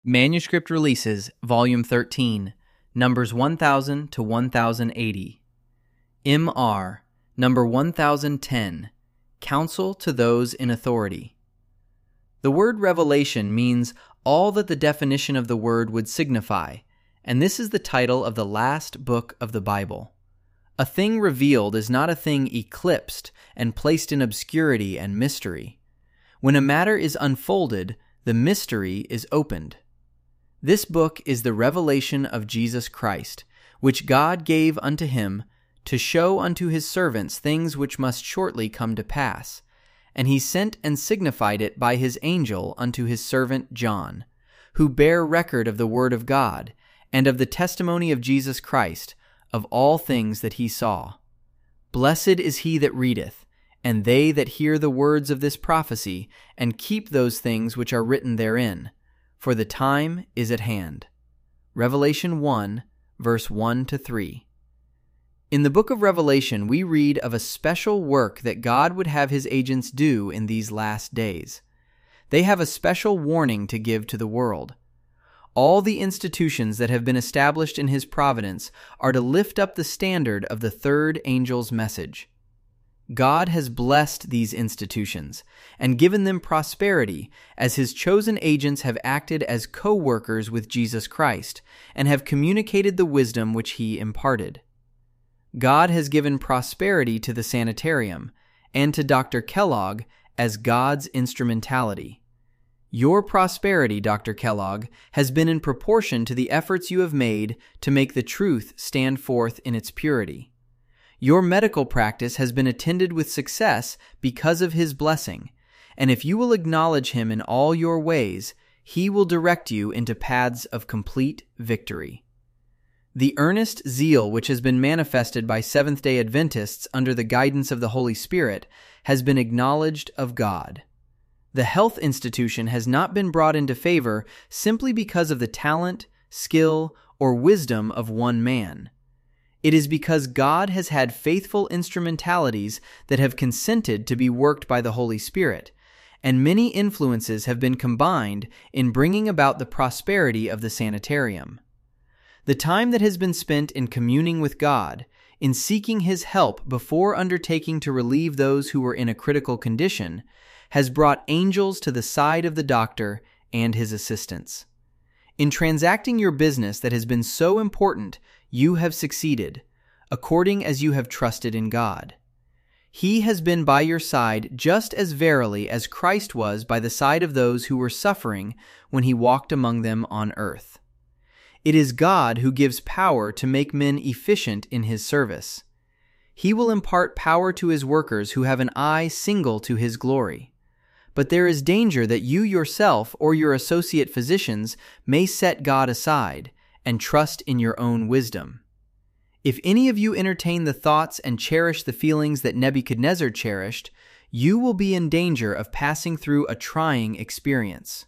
Manuscript Releases, Volume 13, Numbers 1000 to 1080. M.R., Number 1010, Counsel to Those in Authority. The word revelation means all that the definition of the word would signify, and this is the title of the last book of the Bible. A thing revealed is not a thing eclipsed and placed in obscurity and mystery. When a matter is unfolded, the mystery is opened. This book is the revelation of Jesus Christ, which God gave unto him to show unto his servants things which must shortly come to pass. And he sent and signified it by his angel unto his servant John, who bare record of the word of God, and of the testimony of Jesus Christ, of all things that he saw. Blessed is he that readeth, and they that hear the words of this prophecy, and keep those things which are written therein, for the time is at hand. Revelation 1, verse 1 to 3. In the book of Revelation, we read of a special work that God would have his agents do in these last days. They have a special warning to give to the world. All the institutions that have been established in his providence are to lift up the standard of the third angel's message. God has blessed these institutions and given them prosperity as his chosen agents have acted as co-workers with Jesus Christ and have communicated the wisdom which he imparted. God has given prosperity to the sanitarium and to Dr. Kellogg as God's instrumentality. Your prosperity, Dr. Kellogg, has been in proportion to the efforts you have made to make the truth stand forth in its purity. Your medical practice has been attended with success because of his blessing, and if you will acknowledge him in all your ways, he will direct you into paths of complete victory. The earnest zeal which has been manifested by Seventh-day Adventists under the guidance of the Holy Spirit has been acknowledged of God. The health institution has not been brought into favor simply because of the talent, skill, or wisdom of one man. It is because God has had faithful instrumentalities that have consented to be worked by the Holy Spirit, and many influences have been combined in bringing about the prosperity of the sanitarium. The time that has been spent in communing with God, in seeking his help before undertaking to relieve those who were in a critical condition, has brought angels to the side of the doctor and his assistants. In transacting your business that has been so important, you have succeeded, according as you have trusted in God. He has been by your side just as verily as Christ was by the side of those who were suffering when he walked among them on earth. It is God who gives power to make men efficient in his service. He will impart power to his workers who have an eye single to his glory. But there is danger that you yourself or your associate physicians may set God aside and trust in your own wisdom. If any of you entertain the thoughts and cherish the feelings that Nebuchadnezzar cherished, you will be in danger of passing through a trying experience.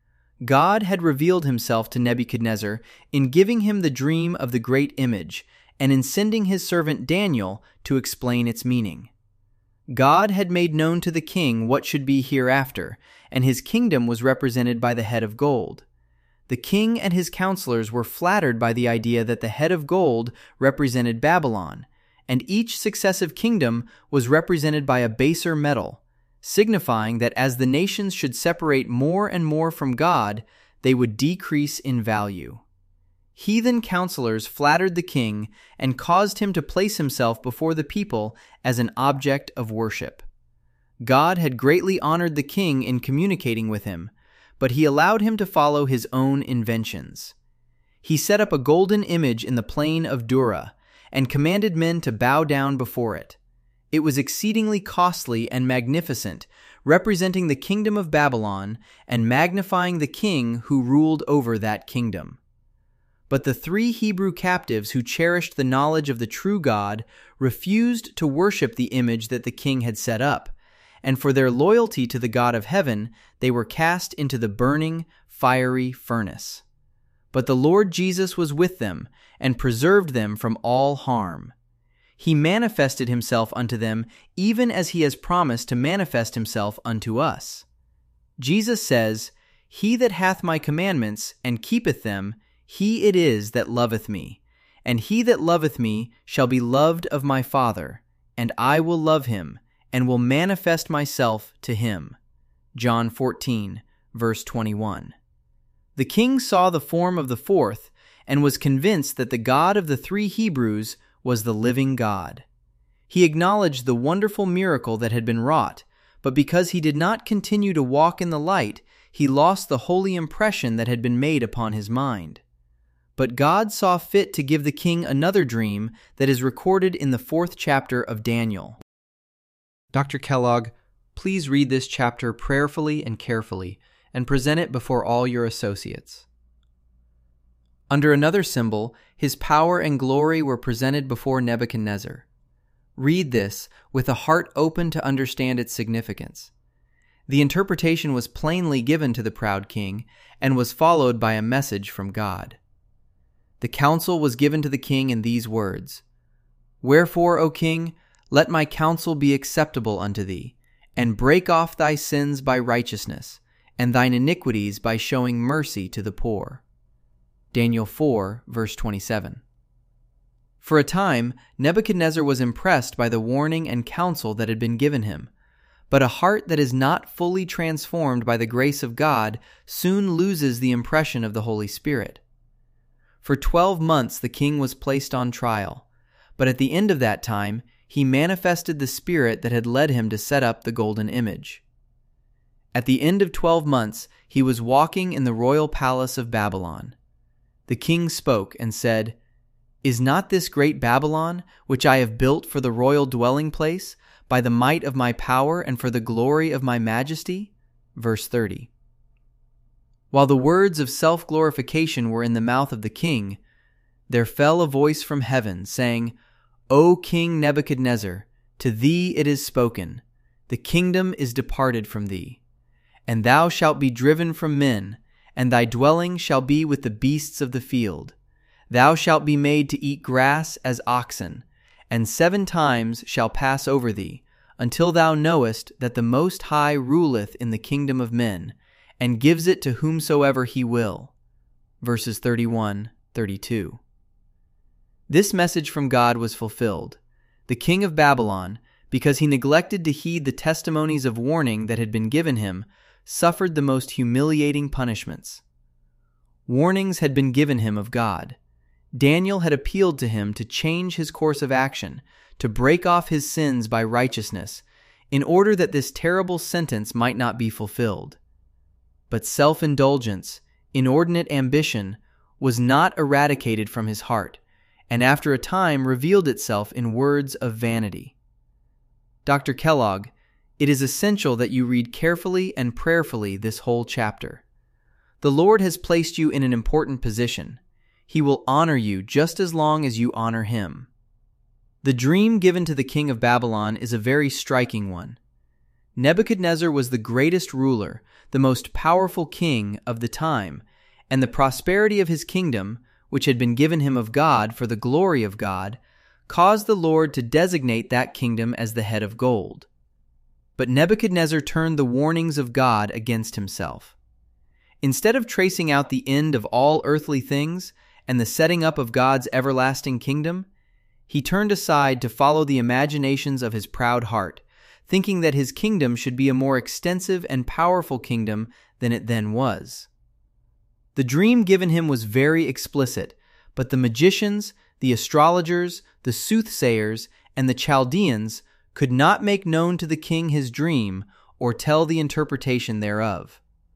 God had revealed himself to Nebuchadnezzar in giving him the dream of the great image and in sending his servant Daniel to explain its meaning. God had made known to the king what should be hereafter, and his kingdom was represented by the head of gold. The king and his counselors were flattered by the idea that the head of gold represented Babylon, and each successive kingdom was represented by a baser metal, signifying that as the nations should separate more and more from God, they would decrease in value. Heathen counselors flattered the king and caused him to place himself before the people as an object of worship. God had greatly honored the king in communicating with him, but he allowed him to follow his own inventions. He set up a golden image in the plain of Dura and commanded men to bow down before it. It was exceedingly costly and magnificent, representing the kingdom of Babylon and magnifying the king who ruled over that kingdom. But the 3 Hebrew captives who cherished the knowledge of the true God refused to worship the image that the king had set up, and for their loyalty to the God of heaven, they were cast into the burning, fiery furnace. But the Lord Jesus was with them and preserved them from all harm. He manifested himself unto them even as he has promised to manifest himself unto us. Jesus says, He that hath my commandments, and keepeth them, he it is that loveth me. And he that loveth me shall be loved of my Father, and I will love him, and will manifest myself to him. John 14, verse 21. The king saw the form of the fourth, and was convinced that the God of the three Hebrews was the living God. He acknowledged the wonderful miracle that had been wrought, but because he did not continue to walk in the light, he lost the holy impression that had been made upon his mind. But God saw fit to give the king another dream that is recorded in the 4th chapter of Daniel. Dr. Kellogg, please read this chapter prayerfully and carefully, and present it before all your associates. Under another symbol, his power and glory were presented before Nebuchadnezzar. Read this with a heart open to understand its significance. The interpretation was plainly given to the proud king and was followed by a message from God. The counsel was given to the king in these words: Wherefore, O king, let my counsel be acceptable unto thee, and break off thy sins by righteousness, and thine iniquities by showing mercy to the poor. Daniel 4, verse 27. For a time, Nebuchadnezzar was impressed by the warning and counsel that had been given him, but a heart that is not fully transformed by the grace of God soon loses the impression of the Holy Spirit. For 12 months the king was placed on trial, but at the end of that time he manifested the spirit that had led him to set up the golden image. At the end of 12 months he was walking in the royal palace of Babylon. The king spoke and said, Is not this great Babylon, which I have built for the royal dwelling place, by the might of my power and for the glory of my majesty? Verse 30. While the words of self-glorification were in the mouth of the king, there fell a voice from heaven, saying, O King Nebuchadnezzar, to thee it is spoken, the kingdom is departed from thee, and thou shalt be driven from men, and thy dwelling shall be with the beasts of the field. Thou shalt be made to eat grass as oxen, and 7 times shall pass over thee, until thou knowest that the Most High ruleth in the kingdom of men, and gives it to whomsoever he will. Verses 31, 32. This message from God was fulfilled. The king of Babylon, because he neglected to heed the testimonies of warning that had been given him, suffered the most humiliating punishments. Warnings had been given him of God. Daniel had appealed to him to change his course of action, to break off his sins by righteousness, in order that this terrible sentence might not be fulfilled. But self-indulgence, inordinate ambition, was not eradicated from his heart, and after a time revealed itself in words of vanity. Dr. Kellogg, it is essential that you read carefully and prayerfully this whole chapter. The Lord has placed you in an important position. He will honor you just as long as you honor him. The dream given to the king of Babylon is a very striking one. Nebuchadnezzar was the greatest ruler, the most powerful king of the time, and the prosperity of his kingdom, which had been given him of God for the glory of God, caused the Lord to designate that kingdom as the head of gold. But Nebuchadnezzar turned the warnings of God against himself. Instead of tracing out the end of all earthly things and the setting up of God's everlasting kingdom, he turned aside to follow the imaginations of his proud heart, thinking that his kingdom should be a more extensive and powerful kingdom than it then was. The dream given him was very explicit, but the magicians, the astrologers, the soothsayers, and the Chaldeans could not make known to the king his dream or tell the interpretation thereof.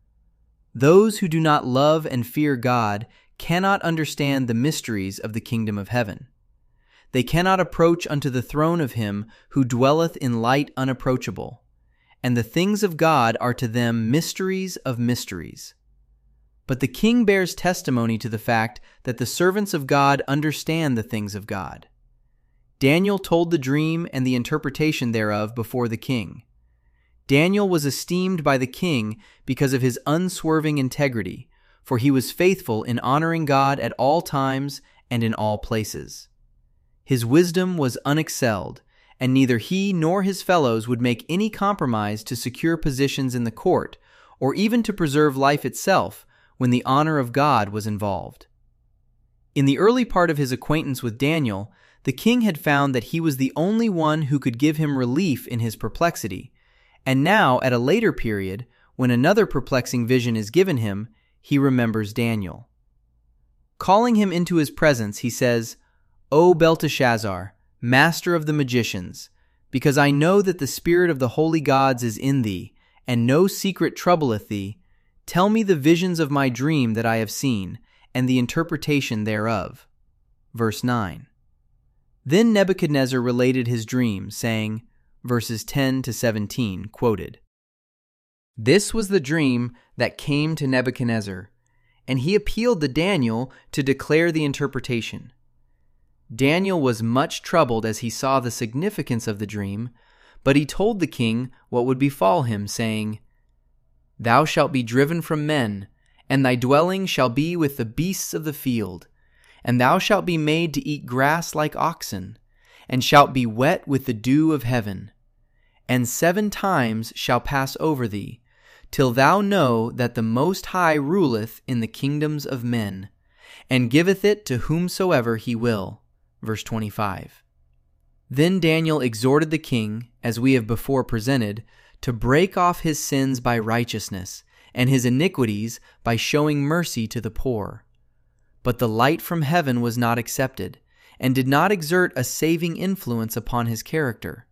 Those who do not love and fear God cannot understand the mysteries of the kingdom of heaven. They cannot approach unto the throne of him who dwelleth in light unapproachable, and the things of God are to them mysteries of mysteries. But the king bears testimony to the fact that the servants of God understand the things of God. Daniel told the dream and the interpretation thereof before the king. Daniel was esteemed by the king because of his unswerving integrity, for he was faithful in honoring God at all times and in all places. His wisdom was unexcelled, and neither he nor his fellows would make any compromise to secure positions in the court or even to preserve life itself when the honor of God was involved. In the early part of his acquaintance with Daniel, the king had found that he was the only one who could give him relief in his perplexity, and now, at a later period, when another perplexing vision is given him, he remembers Daniel. Calling him into his presence, he says, "O Belteshazzar, master of the magicians, because I know that the spirit of the holy gods is in thee, and no secret troubleth thee, tell me the visions of my dream that I have seen, and the interpretation thereof." Verse 9. Then Nebuchadnezzar related his dream, saying, verses 10 to 17, quoted, "This was the dream that came to Nebuchadnezzar, and he appealed to Daniel to declare the interpretation. Daniel was much troubled as he saw the significance of the dream, but he told the king what would befall him, saying, Thou shalt be driven from men, and thy dwelling shall be with the beasts of the field, and thou shalt be made to eat grass like oxen, and shalt be wet with the dew of heaven. And 7 times shall pass over thee, till thou know that the Most High ruleth in the kingdoms of men, and giveth it to whomsoever he will." Verse 25. Then Daniel exhorted the king, as we have before presented, to break off his sins by righteousness, and his iniquities by showing mercy to the poor. But the light from heaven was not accepted, and did not exert a saving influence upon his character.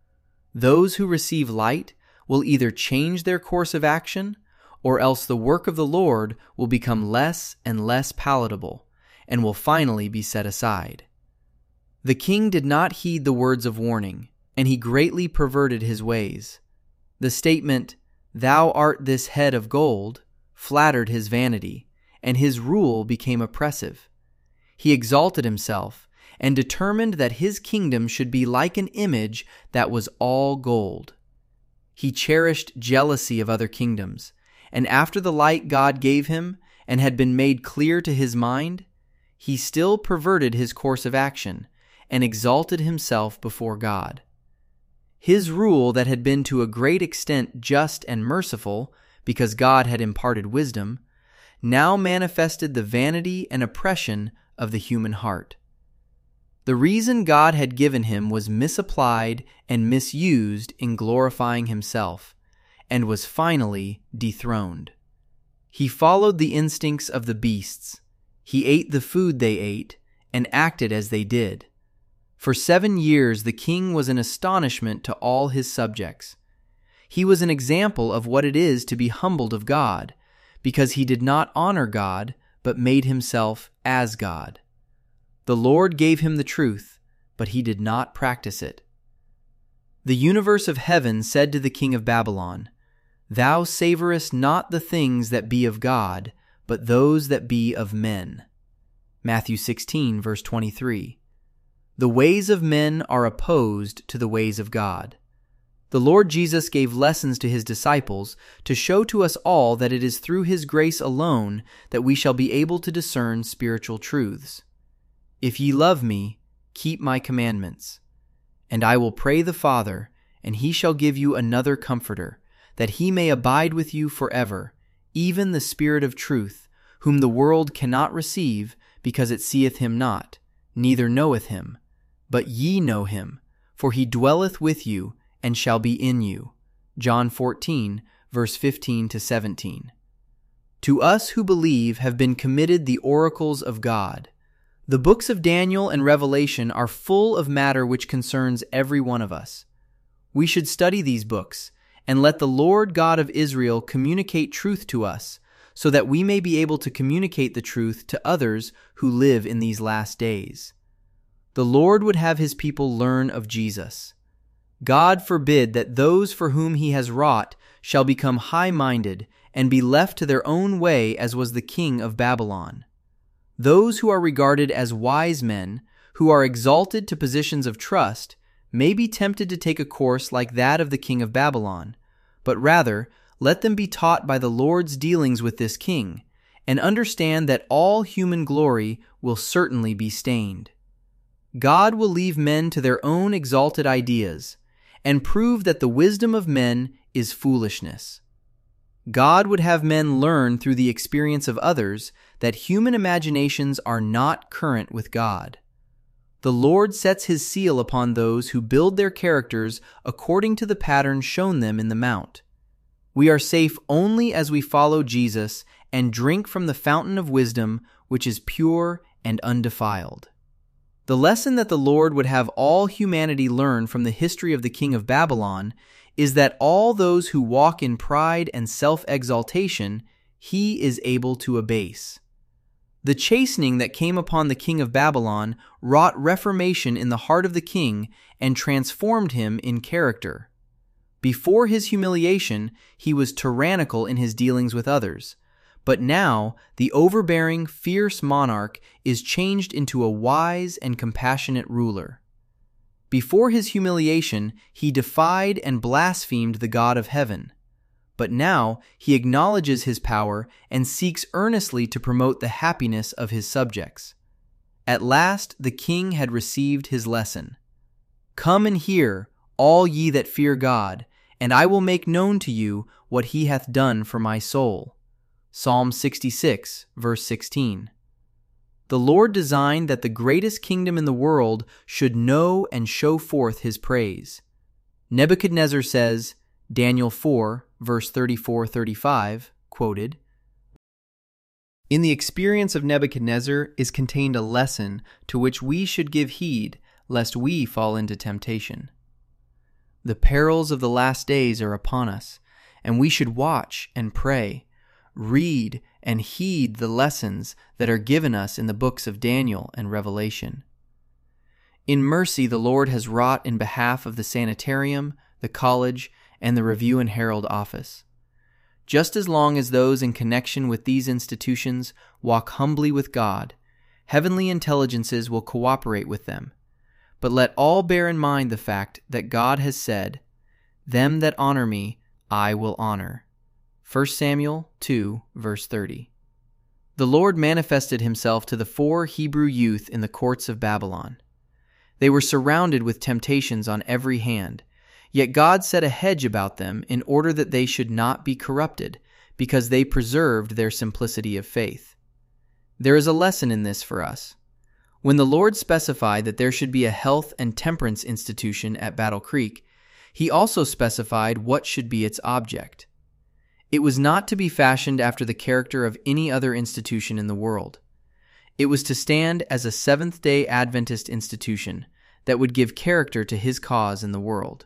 Those who receive light will either change their course of action, or else the work of the Lord will become less and less palatable, and will finally be set aside. The king did not heed the words of warning, and he greatly perverted his ways. The statement, "Thou art this head of gold," flattered his vanity, and his rule became oppressive. He exalted himself, and determined that his kingdom should be like an image that was all gold. He cherished jealousy of other kingdoms, and after the light God gave him and had been made clear to his mind, he still perverted his course of action and exalted himself before God. His rule that had been to a great extent just and merciful, because God had imparted wisdom, now manifested the vanity and oppression of the human heart. The reason God had given him was misapplied and misused in glorifying himself, and was finally dethroned. He followed the instincts of the beasts. He ate the food they ate, and acted as they did. For 7 years the king was an astonishment to all his subjects. He was an example of what it is to be humbled of God, because he did not honor God, but made himself as God. The Lord gave him the truth, but he did not practice it. The universe of heaven said to the king of Babylon, "Thou savorest not the things that be of God, but those that be of men." Matthew 16, verse 23. The ways of men are opposed to the ways of God. The Lord Jesus gave lessons to his disciples to show to us all that it is through his grace alone that we shall be able to discern spiritual truths. "If ye love me, keep my commandments. And I will pray the Father, and he shall give you another Comforter, that he may abide with you forever, even the Spirit of truth, whom the world cannot receive, because it seeth him not, neither knoweth him. But ye know him, for he dwelleth with you, and shall be in you." John 14, verse 15 to 17. To us who believe have been committed the oracles of God. The books of Daniel and Revelation are full of matter which concerns every one of us. We should study these books, and let the Lord God of Israel communicate truth to us, so that we may be able to communicate the truth to others who live in these last days. The Lord would have his people learn of Jesus. God forbid that those for whom he has wrought shall become high-minded and be left to their own way, as was the king of Babylon. Those who are regarded as wise men, who are exalted to positions of trust, may be tempted to take a course like that of the king of Babylon, but rather let them be taught by the Lord's dealings with this king, and understand that all human glory will certainly be stained. God will leave men to their own exalted ideas, and prove that the wisdom of men is foolishness. God would have men learn through the experience of others that human imaginations are not current with God. The Lord sets His seal upon those who build their characters according to the pattern shown them in the Mount. We are safe only as we follow Jesus and drink from the fountain of wisdom, which is pure and undefiled. The lesson that the Lord would have all humanity learn from the history of the king of Babylon is that all those who walk in pride and self-exaltation, He is able to abase. The chastening that came upon the king of Babylon wrought reformation in the heart of the king and transformed him in character. Before his humiliation, he was tyrannical in his dealings with others. But now, the overbearing, fierce monarch is changed into a wise and compassionate ruler. Before his humiliation, he defied and blasphemed the God of heaven. But now, he acknowledges his power and seeks earnestly to promote the happiness of his subjects. At last, the king had received his lesson. "Come and hear, all ye that fear God, and I will make known to you what He hath done for my soul." Psalm 66, verse 16. The Lord designed that the greatest kingdom in the world should know and show forth His praise. Nebuchadnezzar says, Daniel 4, verse 34-35, quoted, "In the experience of Nebuchadnezzar is contained a lesson to which we should give heed, lest we fall into temptation. The perils of the last days are upon us, and we should watch and pray, read and heed the lessons that are given us in the books of Daniel and Revelation. In mercy, the Lord has wrought in behalf of the sanitarium, the college, and the Review and Herald office. Just as long as those in connection with these institutions walk humbly with God, heavenly intelligences will cooperate with them. But let all bear in mind the fact that God has said, 'Them that honor me, I will honor.' 1 Samuel 2, verse 30. The Lord manifested Himself to the 4 Hebrew youth in the courts of Babylon. They were surrounded with temptations on every hand, yet God set a hedge about them in order that they should not be corrupted, because they preserved their simplicity of faith. There is a lesson in this for us. When the Lord specified that there should be a health and temperance institution at Battle Creek, He also specified what should be its object. It was not to be fashioned after the character of any other institution in the world. It was to stand as a Seventh-day Adventist institution that would give character to His cause in the world.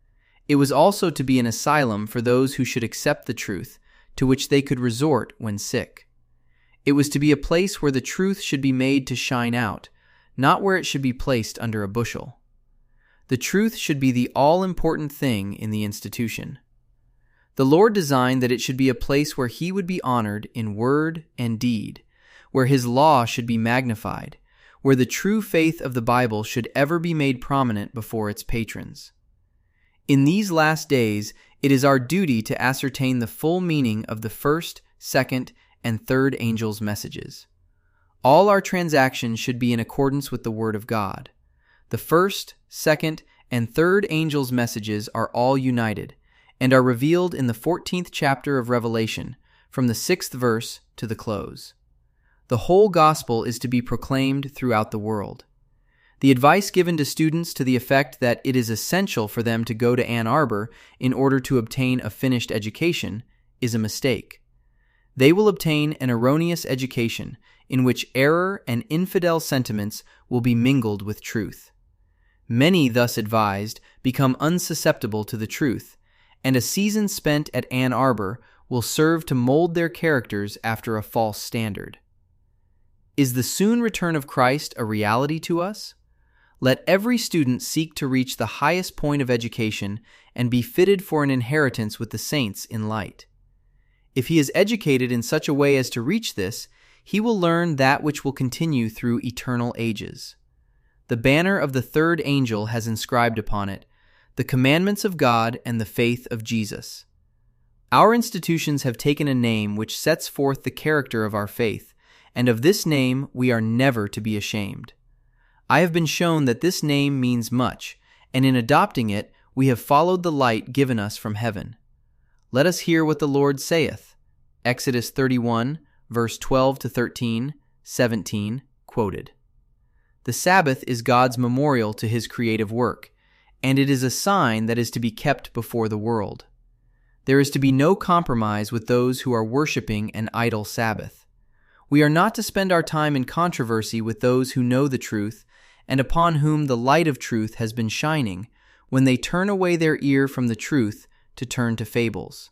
It was also to be an asylum for those who should accept the truth, to which they could resort when sick. It was to be a place where the truth should be made to shine out, not where it should be placed under a bushel. The truth should be the all-important thing in the institution. The Lord designed that it should be a place where He would be honored in word and deed, where His law should be magnified, where the true faith of the Bible should ever be made prominent before its patrons. In these last days, it is our duty to ascertain the full meaning of the first, second, and third angels' messages. All our transactions should be in accordance with the Word of God. The first, second, and third angels' messages are all united, and are revealed in the 14th chapter of Revelation, from the 6th verse to the close. The whole gospel is to be proclaimed throughout the world. The advice given to students to the effect that it is essential for them to go to Ann Arbor in order to obtain a finished education is a mistake. They will obtain an erroneous education in which error and infidel sentiments will be mingled with truth. Many thus advised become unsusceptible to the truth, and a season spent at Ann Arbor will serve to mold their characters after a false standard. Is the soon return of Christ a reality to us? Let every student seek to reach the highest point of education and be fitted for an inheritance with the saints in light. If he is educated in such a way as to reach this, he will learn that which will continue through eternal ages. The banner of the third angel has inscribed upon it, "The commandments of God and the faith of Jesus." Our institutions have taken a name which sets forth the character of our faith, and of this name we are never to be ashamed. I have been shown that this name means much, and in adopting it, we have followed the light given us from heaven. Let us hear what the Lord saith. Exodus 31, verse 12 to 13, 17, quoted. The Sabbath is God's memorial to His creative work, and it is a sign that is to be kept before the world. There is to be no compromise with those who are worshiping an idol Sabbath. We are not to spend our time in controversy with those who know the truth and upon whom the light of truth has been shining, when they turn away their ear from the truth to turn to fables.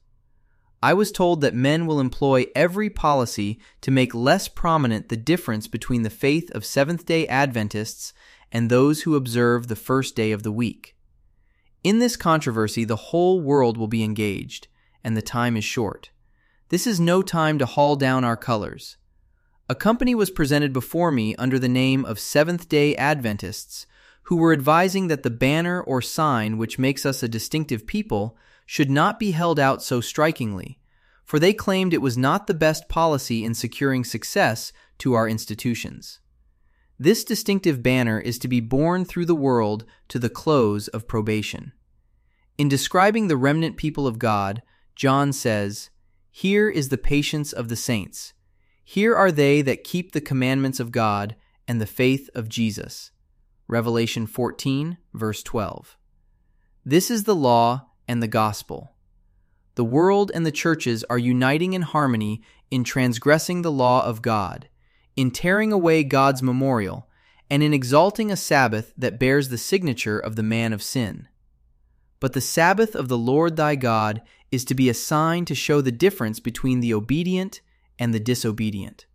I was told that men will employ every policy to make less prominent the difference between the faith of Seventh-day Adventists and those who observe the first day of the week. In this controversy, the whole world will be engaged, and the time is short. This is no time to haul down our colors. A company was presented before me under the name of Seventh-day Adventists, who were advising that the banner or sign which makes us a distinctive people should not be held out so strikingly, for they claimed it was not the best policy in securing success to our institutions. This distinctive banner is to be borne through the world to the close of probation. In describing the remnant people of God, John says, "Here is the patience of the saints. Here are they that keep the commandments of God and the faith of Jesus." Revelation 14, verse 12. This is the law and the gospel. The world and the churches are uniting in harmony in transgressing the law of God, in tearing away God's memorial, and in exalting a Sabbath that bears the signature of the man of sin. But the Sabbath of the Lord thy God is to be a sign to show the difference between the obedient and the disobedient.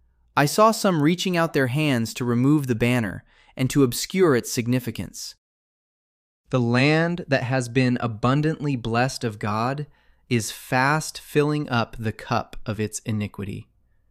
I saw some reaching out their hands to remove the banner and to obscure its significance. The land that has been abundantly blessed of God is fast filling up the cup of its iniquity.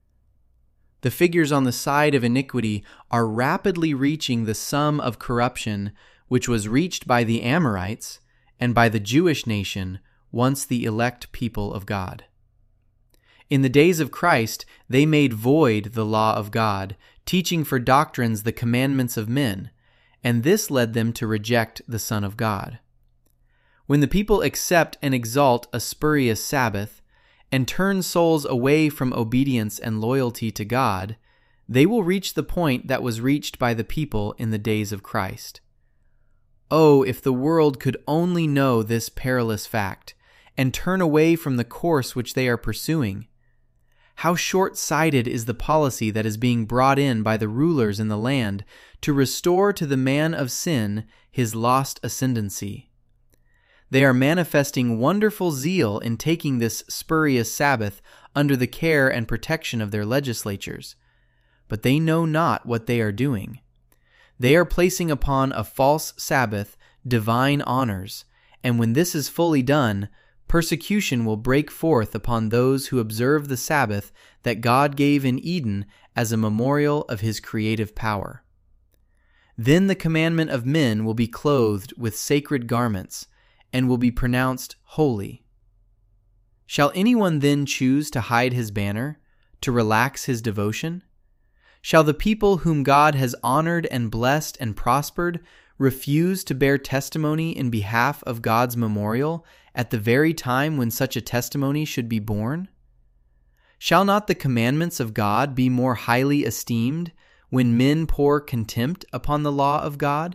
The figures on the side of iniquity are rapidly reaching the sum of corruption which was reached by the Amorites and by the Jewish nation, once the elect people of God. In the days of Christ, they made void the law of God, teaching for doctrines the commandments of men, and this led them to reject the Son of God. When the people accept and exalt a spurious Sabbath, and turn souls away from obedience and loyalty to God, they will reach the point that was reached by the people in the days of Christ. Oh, if the world could only know this perilous fact, and turn away from the course which they are pursuing! How short-sighted is the policy that is being brought in by the rulers in the land to restore to the man of sin his lost ascendancy. They are manifesting wonderful zeal in taking this spurious Sabbath under the care and protection of their legislatures, but they know not what they are doing. They are placing upon a false Sabbath divine honors, and when this is fully done, persecution will break forth upon those who observe the Sabbath that God gave in Eden as a memorial of His creative power. Then the commandment of men will be clothed with sacred garments and will be pronounced holy. Shall anyone then choose to hide his banner, to relax his devotion? Shall the people whom God has honored and blessed and prospered refuse to bear testimony in behalf of God's memorial at the very time when such a testimony should be borne? Shall not the commandments of God be more highly esteemed when men pour contempt upon the law of God?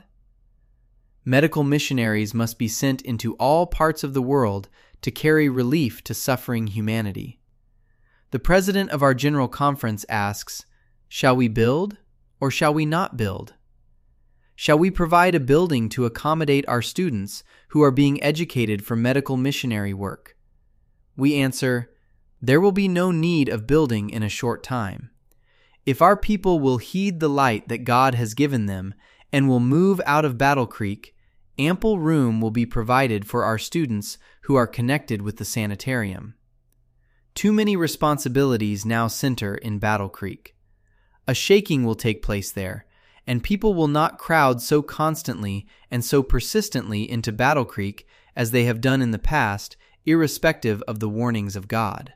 Medical missionaries must be sent into all parts of the world to carry relief to suffering humanity. The president of our General Conference asks, "Shall we build or shall we not build? Shall we provide a building to accommodate our students who are being educated for medical missionary work?" We answer, there will be no need of building in a short time. If our people will heed the light that God has given them and will move out of Battle Creek, ample room will be provided for our students who are connected with the sanitarium. Too many responsibilities now center in Battle Creek. A shaking will take place there, and people will not crowd so constantly and so persistently into Battle Creek as they have done in the past, irrespective of the warnings of God.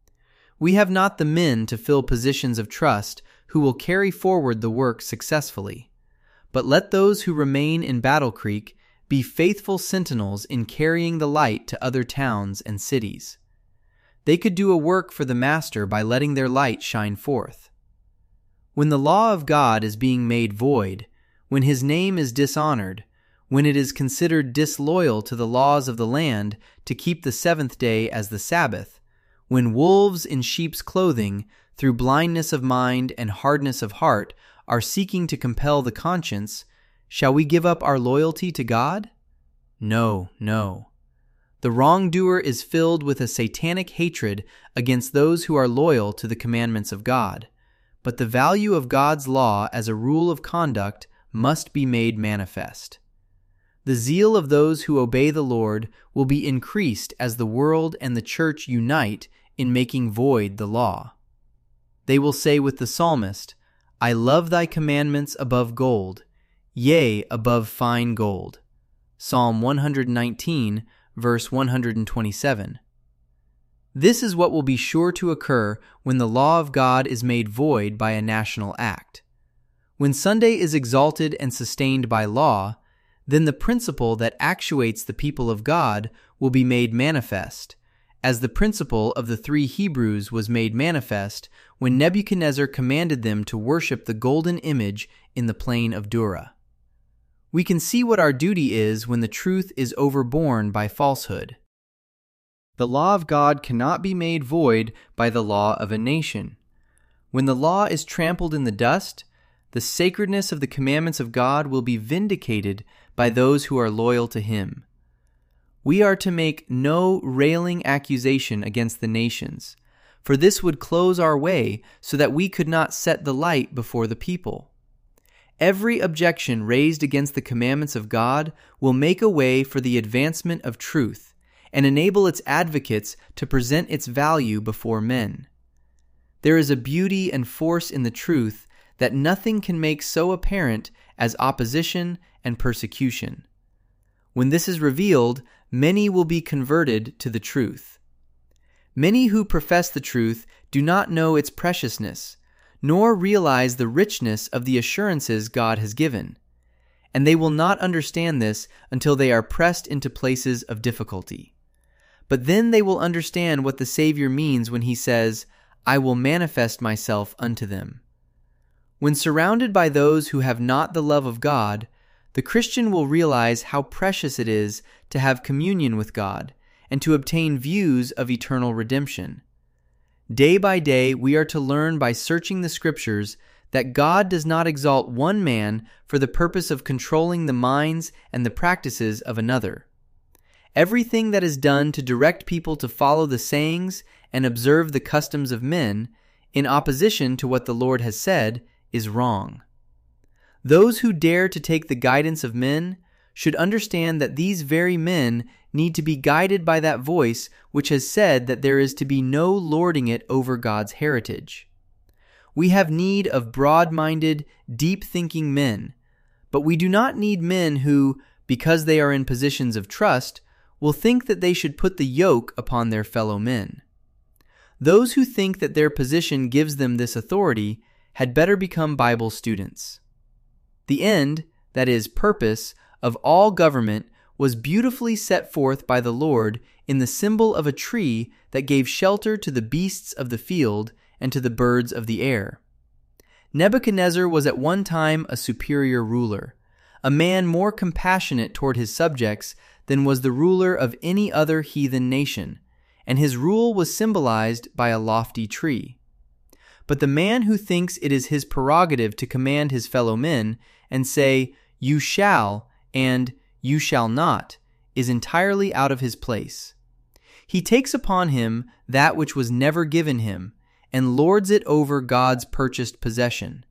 We have not the men to fill positions of trust who will carry forward the work successfully, but let those who remain in Battle Creek be faithful sentinels in carrying the light to other towns and cities. They could do a work for the Master by letting their light shine forth. When the law of God is being made void, when His name is dishonored, when it is considered disloyal to the laws of the land to keep the seventh day as the Sabbath, when wolves in sheep's clothing, through blindness of mind and hardness of heart, are seeking to compel the conscience, shall we give up our loyalty to God? No, no. The wrongdoer is filled with a satanic hatred against those who are loyal to the commandments of God, but the value of God's law as a rule of conduct must be made manifest. The zeal of those who obey the Lord will be increased as the world and the church unite in making void the law. They will say with the psalmist, "I love thy commandments above gold, yea, above fine gold." Psalm 119, verse 127. This is what will be sure to occur when the law of God is made void by a national act. When Sunday is exalted and sustained by law, then the principle that actuates the people of God will be made manifest, as the principle of the 3 Hebrews was made manifest when Nebuchadnezzar commanded them to worship the golden image in the plain of Dura. We can see what our duty is when the truth is overborne by falsehood. The law of God cannot be made void by the law of a nation. When the law is trampled in the dust, the sacredness of the commandments of God will be vindicated by those who are loyal to Him. We are to make no railing accusation against the nations, for this would close our way so that we could not set the light before the people. Every objection raised against the commandments of God will make a way for the advancement of truth and enable its advocates to present its value before men. There is a beauty and force in the truth that nothing can make so apparent as opposition and persecution. When this is revealed, many will be converted to the truth. Many who profess the truth do not know its preciousness, nor realize the richness of the assurances God has given, and they will not understand this until they are pressed into places of difficulty. But then they will understand what the Savior means when He says, "I will manifest myself unto them." When surrounded by those who have not the love of God, the Christian will realize how precious it is to have communion with God and to obtain views of eternal redemption. Day by day, we are to learn by searching the Scriptures that God does not exalt one man for the purpose of controlling the minds and the practices of another. Everything that is done to direct people to follow the sayings and observe the customs of men, in opposition to what the Lord has said, is wrong. Those who dare to take the guidance of men should understand that these very men need to be guided by that voice which has said that there is to be no lording it over God's heritage. We have need of broad-minded, deep-thinking men, but we do not need men who, because they are in positions of trust, will think that they should put the yoke upon their fellow men. Those who think that their position gives them this authority had better become Bible students. The end, that is, purpose, of all government was beautifully set forth by the Lord in the symbol of a tree that gave shelter to the beasts of the field and to the birds of the air. Nebuchadnezzar was at one time a superior ruler, a man more compassionate toward his subjects than was the ruler of any other heathen nation, and his rule was symbolized by a lofty tree. But the man who thinks it is his prerogative to command his fellow men and say, "You shall," and "You shall not," is entirely out of his place. He takes upon him that which was never given him and lords it over God's purchased possession.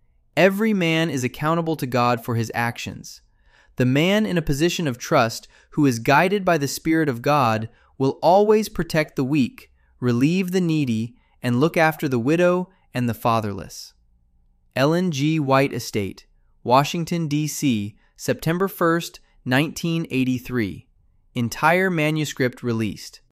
Every man is accountable to God for his actions. The man in a position of trust who is guided by the Spirit of God will always protect the weak, relieve the needy, and look after the widow and the fatherless. Ellen G. White Estate, Washington, D.C., September 1st, 1983. Entire manuscript released.